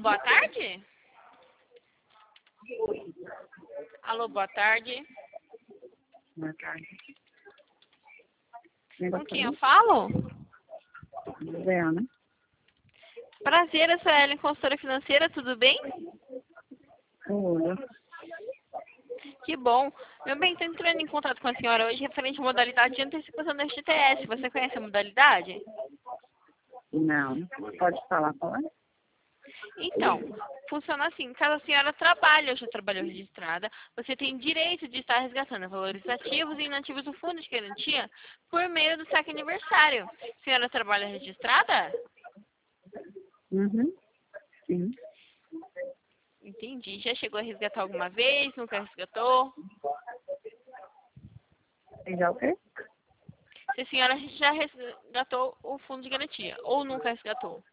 boa tarde? Alô, boa tarde. Boa tarde. Com quem eu falo? Juliana. Prazer, eu sou a Ellen, consultora financeira, tudo bem? Tudo. Que bom. Meu bem, estou entrando em contato com a senhora hoje referente à modalidade de antecipação da FGTS. Você conhece a modalidade? Não. Pode falar qual é? Então, funciona assim. Caso a senhora trabalhe ou já trabalhou registrada, você tem direito de estar resgatando valores ativos e inativos do fundo de garantia por meio do saque aniversário. A senhora trabalha registrada? Uhum. Sim. Entendi. Já chegou a resgatar alguma vez? Nunca resgatou? E já o quê? Se a senhora já resgatou o fundo de garantia ou nunca resgatou?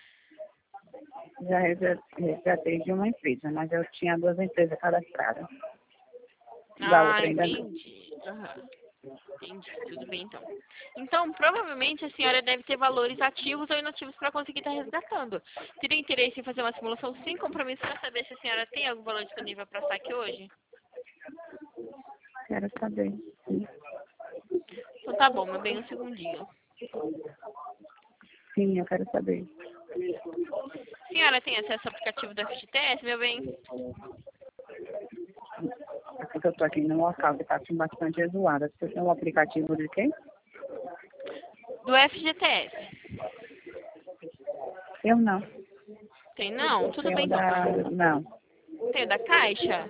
Já resgatei de uma empresa, mas eu tinha 2 empresas cadastradas. Da Ah, outra ainda não. entendi. Aham. Entendi, tudo bem então. Então, provavelmente a senhora deve ter valores ativos ou inativos para conseguir estar resgatando. Teria interesse em fazer uma simulação sem compromisso para saber se a senhora tem algum valor disponível para saque hoje? Quero saber. Sim. Então tá bom, meu bem, um segundinho. Sim, eu quero saber. A senhora tem acesso ao aplicativo do FGTS, meu bem? É porque eu tô aqui num local que tá assim bastante zoada. Você tem um aplicativo de quem? Do FGTS. Eu não. Tem não? Tudo Tenho bem então. da... Não. Tem o da Caixa?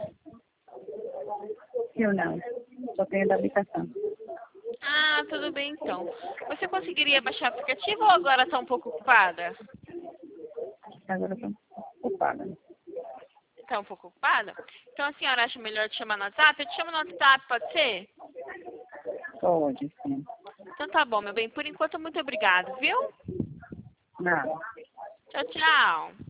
Eu não. Só tenho da habitação. Ah, tudo bem então. Você conseguiria baixar o aplicativo ou agora está um pouco ocupada? Agora eu tô ocupada. Está um pouco ocupada? Então a senhora acha melhor te chamar no WhatsApp? Eu te chamo no WhatsApp, pode ser? Pode, sim. Então tá bom, meu bem. Por enquanto, muito obrigado, viu? Nada. Tchau, tchau.